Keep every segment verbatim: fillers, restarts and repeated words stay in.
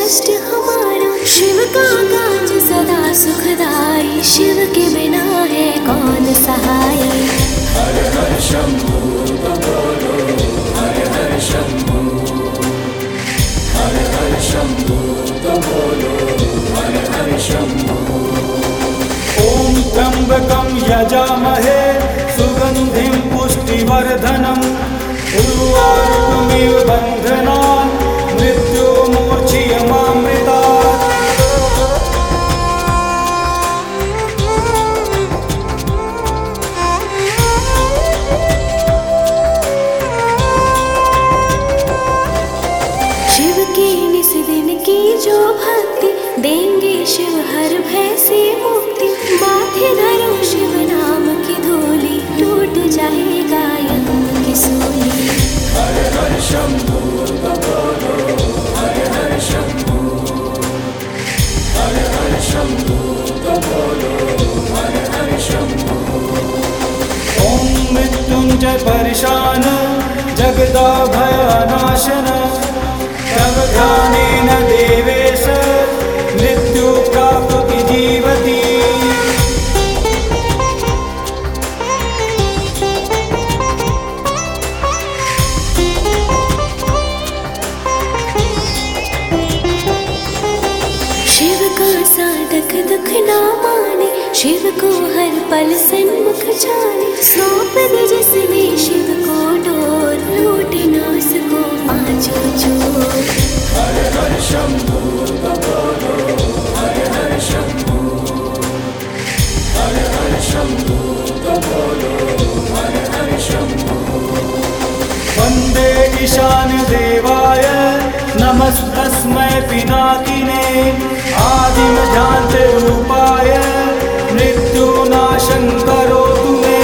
कष्ट हमारा। शिव का काज सदा सुखदाई, शिव के बिना है कौन सहाय। हर हर शंभू तो बोलो, हर हर शंभू, हर हर शंभू तो बोलो, हर हर शंभू। ओम त्र्यंबकं यजामहे सुगंधिं पुष्टिवर्धनम्, उर्वारुकमिव बन्धनान् मृत्युर्मोचयमामृतात्। शिव के निस दिन की जो भक्ति, देंगे शिव हर भय से मुक्ति। माथे धरो शिव नाम की धूली, टूट जाएगा यम की सूली। हर हर शंभू तो बोलो, हर हर शंभू, हर हर शंभू तो बोलो, हर हर शंभू। ओम मृत्युंजय परिशान जगदाभयनाशन, तव ध्यानेन देवेश मृत्यु प्राप्ति जीवति। शिव का साधक दुख ना माने, शिव को हर पल सन्मुख जाने। सौंप दे जिसने शिव को डोर, लूटे ना उसको पाँचों चोर। हर हर शंभू तो बोलो, हर हर शंभू, हर हर शंभू तो बोलो, हर हर शंभू। वन्दे ईशान देवाय नमस्तस्मै पिनाकिने, आदिम ध्यान रूपाय मृत्युनाशं करोतु मे।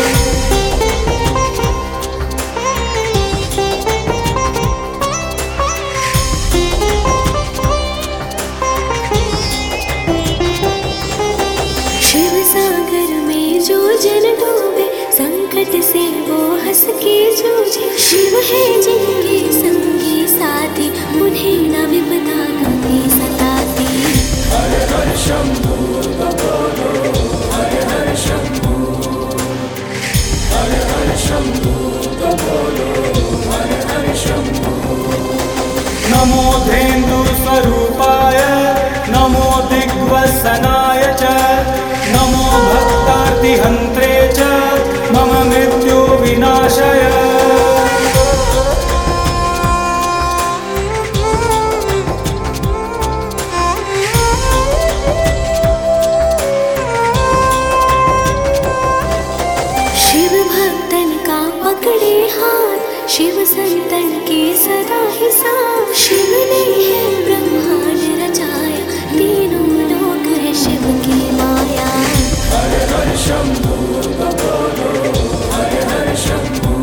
शिव सागर में जो जन डूबे, संकट से वो हंस के जूझे। शिव है जिनके संगी साथी, उन्हें न विपदा कभी सताती। हर हर शंभू तो बोलो, हर हर शंभू, हर हर शंभू तो बोलो, हर हर शंभू। नमो धेन्दु स्वरूपाय, नमो दिग्वसनाय च, नमो भक्तार्तिहन्त्रे च, मम मृत्यु विनाशय। शिव भक्तन का पकड़े हाथ, शिव संतन के सदा ही साथ। शिव ने है ब्रह्मांड रचाया, तीनों लोक है शिव की माया। हर हर शंभू तो बोलो, हर हर शंभू,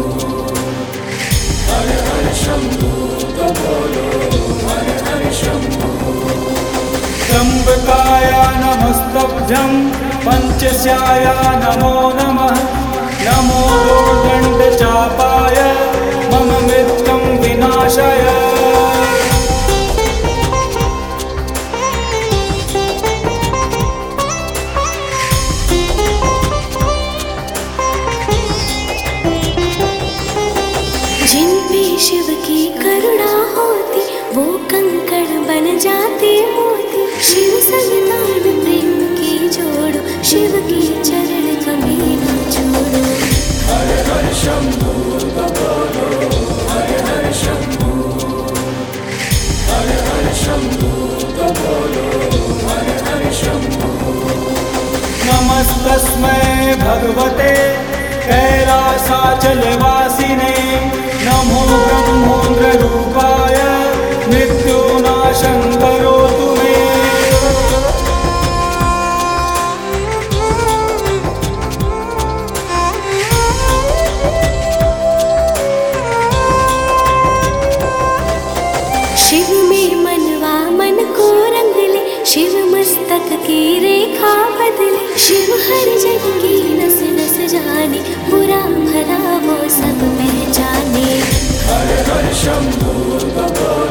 हर हर शंभू तो बोलो, हर हर शंभू। त्र्यंबकाय नमस्तभ्यं पंचस्याय नमो नमः, नमो दोर्दण्डचापाय मम मृत्युं विनाशय। जिन पे शिव की करुणा होती, वो कंकड़ बन जाते मोती। शिव संतान प्रेम की जोड़ो, शिव के चरण कभी न छोड़ो। हर हर शंभू तो बोलो, हर हर शंभू, हर हर शंभू तो बोलो, हर हर शंभू। नमस्तस्मै भगवते कैलासाचलवासिने, नमो ब्रह्मोन्द्र रूपाय मृत्युनाशं करोतु मे। शिव में मनवा मन को रंग ले, शिव मस्तक की रेखा बदले। शिव हर जन की नस नस जाने, बुरा भला वो सब पहचाने। हर हर शंभू तो बोलो,